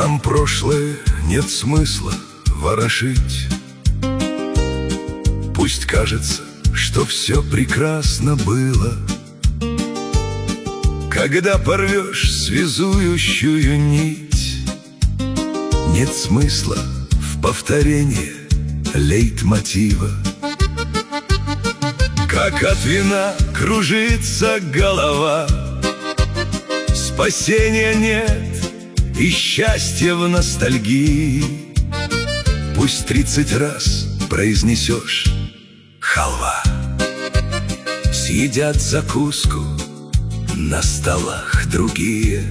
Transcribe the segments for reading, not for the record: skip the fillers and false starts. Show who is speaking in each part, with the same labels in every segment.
Speaker 1: Нам прошлое нет смысла ворошить. Пусть кажется, что все прекрасно было. Когда порвешь связующую нить, нет смысла в повторении лейтмотива. Как от вина кружится голова, спасения нет и счастья в ностальгии. Пусть 30 раз произнесешь халва, съедят закуску на столах другие.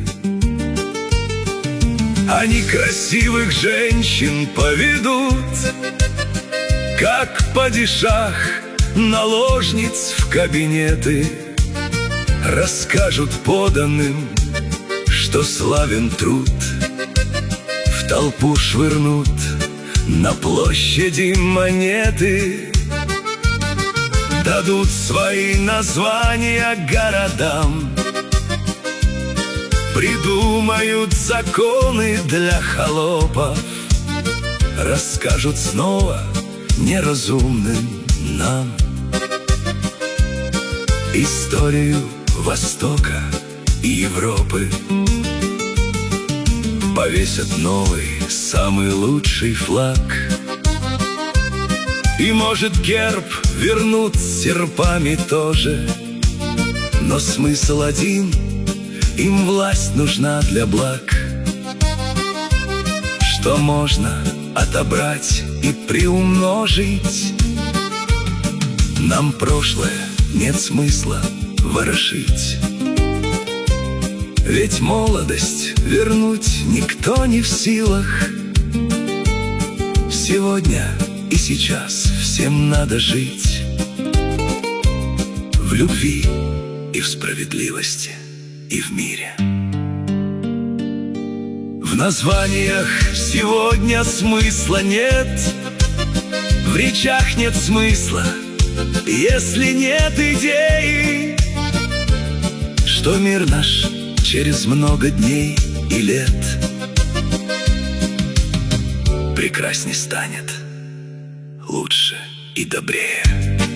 Speaker 1: Они красивых женщин поведут, как падишах наложниц в кабинеты. Расскажут подданным, что славен труд, в толпу швырнут на площади монеты. Дадут свои названия городам, придумают законы для холопов. Расскажут снова неразумным нам историю Востока и Европы. Повесят новый, самый лучший флаг, и, может, герб вернут с серпами тоже. Но смысл один: им власть нужна для благ. Что можно отобрать и приумножить, нам прошлое нет смысла ворошить. Ведь молодость вернуть никто не в силах. Сегодня и сейчас всем надо жить в любви и в справедливости, и в мире. В названиях сегодня смысла нет, в речах нет смысла, если нет идеи, что мир наш через много дней и лет прекрасней станет, лучше и добрее.